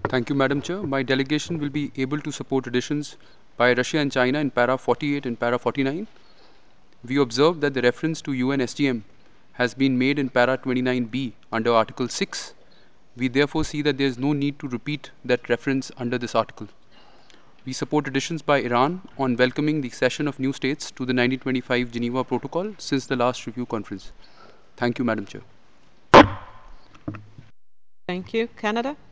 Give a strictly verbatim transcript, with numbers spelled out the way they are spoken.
Thank you, Madam Chair. My delegation will be able to support additions by Russia and China in para forty-eight and para forty-nine. We observe that the reference to U N S G M has been made in para twenty-nine B under Article six. We therefore see that there is no need to repeat that reference under this article. We support additions by Iran on welcoming the accession of new states to the nineteen twenty-five Geneva Protocol since the last review conference. Thank you, Madam Chair. Thank you. Canada?